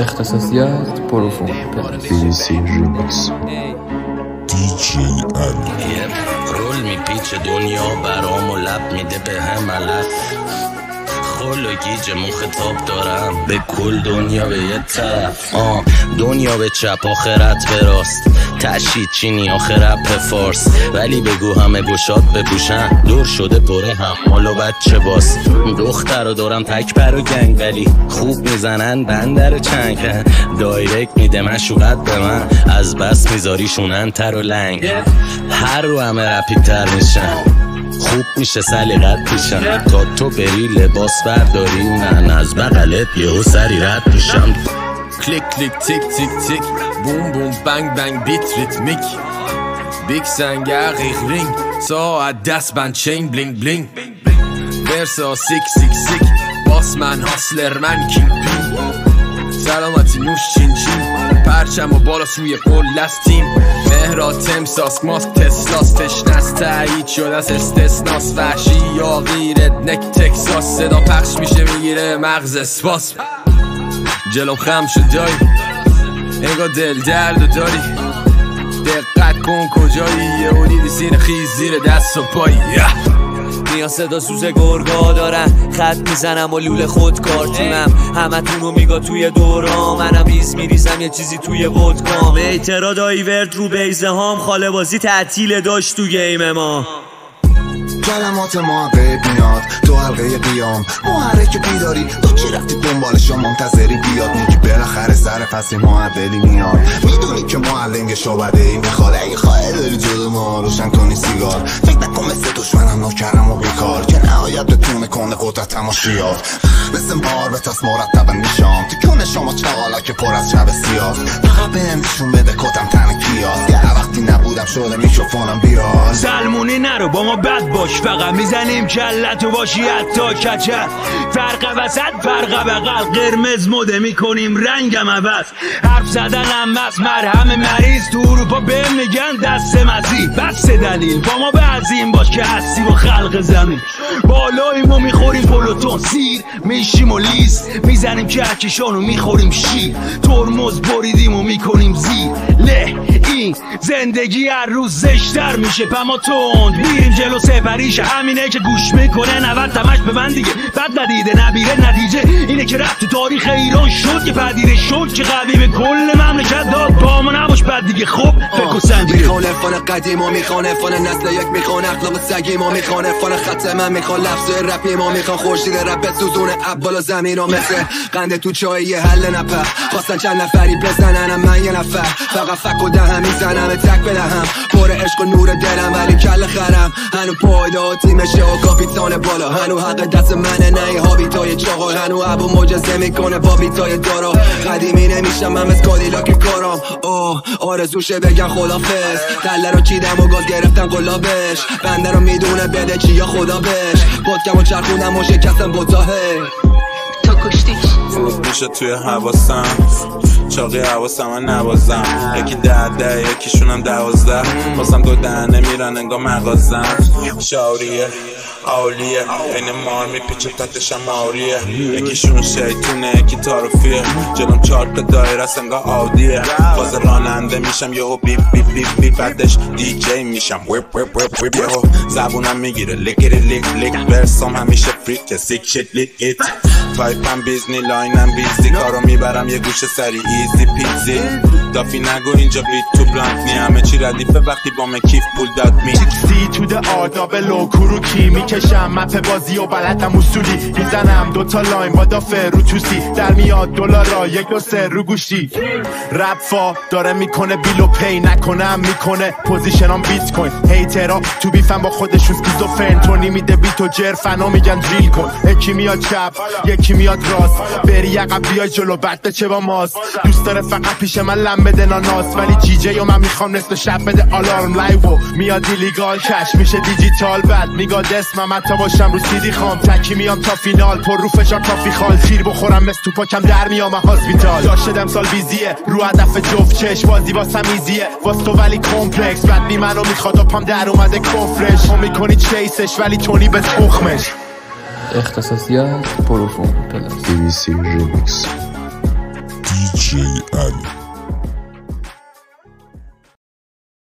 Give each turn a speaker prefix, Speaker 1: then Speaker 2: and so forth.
Speaker 1: اختصاصیات پروفون
Speaker 2: BBC Remix DJ علی
Speaker 3: رول میپیچه دنیا برام و لب میده به هم علف خل و گیجمون خطاب دارم به کل دنیا به یه طرف دنیا به چپ آخرت به راست تشید چینی آخرت به فارس ولی بگو همه گشاد بپوشن دور شده پره حمال و بچه باست دختر رو دارم تک پر و گنگ ولی خوب میزنن بندر چنگ دایرکت میده مشوقت به من از بس میذاری شونن تر و لنگ هر رو همه رپیک تر میشن خوب میشه سلیقت پیشم تا تو بری لباس برداری من از بغلت یهو سری رد میشم
Speaker 4: کلیک کلیک تیک تیک تیک بوم بوم بنگ بنگ بیت ریتمیک بیگ سنگر غیغ رینگ ساعت دست بند چین بلینگ بلینگ ورسا سیک سیک سیک باس من هاسلر من کینگ پینگ سلامتی نوش چین چین پرچم و بالا سوی قول لستیم مهرا تمساس ماسک تسلاس تشنست تایید شده از استثناس وحشی یا غیرت نک تکساس صدا پخش میشه میگیره مغز اسپاس جلوم خم شد جایی انگار دل درد داری دقت کن کجایی یه دیدی سین خیز زیر دست و پایی
Speaker 5: میان صدا سوز گرگا دارن خط میزنم و لوله خود کارتونم همه تونو میگا توی دورا منم ریز میریزم یه چیزی توی ودکام اعتراض آیورد رو بیزه هام خاله بازی تعطیل داشت تو گیم ما
Speaker 6: کلمات محقق میاد تو حلقه قیام محرک بیداری تو چی رفتی دنبالش منتظری بیاد میگی بالاخره سر پس معدلی میاد میدونی که معلم شعبده ای میخواد اگه خواهی داری جلو ما روشن کنی سیگار فکر نکن مثل دشمنم نوکرم و بیکار که نهایت بتونه کنه قدرت تماشیات مثل مار به تست مرتبا میشام تکون شما چاقالا که پر از شب سیاست فقط بهم نشون بده کتم تن کیاست یه وقتی نبودم شده میکروفونم بیاد
Speaker 7: سلمونی نرو با ما بد باش فقط میزنیم کلتو باشی حتی کچل فرق وسط فرق بغل قرمز مده میکنیم رنگم عوض حرف زدنم بس مرهم مریض تو اروپا بهم میگن دست مسیح بس دلیل با ما به عظیم باش که هستی با خلق زمین بالاییم و میخوریم پلوتون سیر میشیم و لیست میزنیم کهکشانو میخوریم شیر ترمز بریدیم و میکنیم زیر له این زندگی هر روز زشتر میشه پما تند میریم جلو سپریش همینه که گوش میکنه 90 تمش به من دیگه بد ندیده نبیره نتیجه اینه که رفت تو تاریخ ایران شد که پدیده شد که قوی به کل مملکت داد با ما نباش بد دیگه خب فکر و سنجیه
Speaker 8: میخوانه فان قدیم و میخوانه فان نسل یک میخوانه اخلاق سگی ما میخوانه فان خط من میخوان لفظ رپی ما میخوان خورشید رپ سوزونه بالا زمین و مثل قنده تو چای یه حل نپر خواستن چند نفری بزننم من یه نفر فقط فک و دهم میزنم تک بدهم پر عشق و نور دلم ولی کل خرم هنو پایدار تیمشه و کاپیتان بالا هنو حق دست منه نه هابیتای چاقال هنو ابو معجزه میکنه با بیتای دارا قدیمی نمیشم من از کادیلاک کارم آرزوشه بگن خدافظ تله رو چیدم و گاز گرفتم قلابش بنده رو میدونه بده چی یا خدا بش پادکم و چرخونم و شکستم بوتاهه
Speaker 9: تو کشتیش
Speaker 10: فروغ میشه توی حواسم چاقی حواسم من نوازم یکی 10 یکیشونم 12 واسم دو دهنه میرن انگاه مغازم شاوریه عالیه این مار میپیچه تحتشم ماریه یکیشون شیطونه یکی تاروفیه جلوم 4 تا دایره است انگاه عادیه باز راننده میشم یهو بیپ بیپ بیپ بیپ بعدش دی جی میشم ویپ ویپ ویپ ویپ یهو زبونم میگیره لیکیری لیک لیک برسام همیشه فریک سیک شیت لیک ایت وایپم بیزنی لاینم بیزی کارو میبرم یه گوشه سری ایزی پیزی دافی نگو اینجا بیت تو بلانک نی همه چی ردیفه وقتی با من کیف پول داد می
Speaker 11: چیکسی تو ده آداب لوکورو کی میکشم مپ بازی و بلدم اصولی میزنم 2 تا لاین با دافه رو توسی در میاد دلارا 1 2 3 رو گوشی رپ فا داره میکنه بیلو پی نکنم میکنه پوزیشنام بیت کوین هیترا تو بیفم با خودشون سکیزوفرن تونی میده بیتو جرفنا میگن دریل کن یکی میاد چپ یکی میاد راست بری عقب بیای جلو بعد چه با ماست دوست داره فقط پیش من لم بده ناناس ولی جی جی و من میخوام نصف شب بده آلارم لایو میاد ایلیگال کش میشه دیجیتال بعد میگاد اسمم حتی باشم رو سیدی خام تکی میام تا فینال پر رو فشار کافی خال تیر بخورم مثل تو پاکم در میام هاسپیتال داشتم سال بیزیه رو هدف جفت چش بازی واسم ایزیه واس تو ولی کمپلکس بعد بی منو میخواد و پام در اومده کفرش تو میکنی چیسش ولی تونی به تخمش
Speaker 1: اختصاصیات پروفون
Speaker 2: BBC Remix DJ DJ Ali.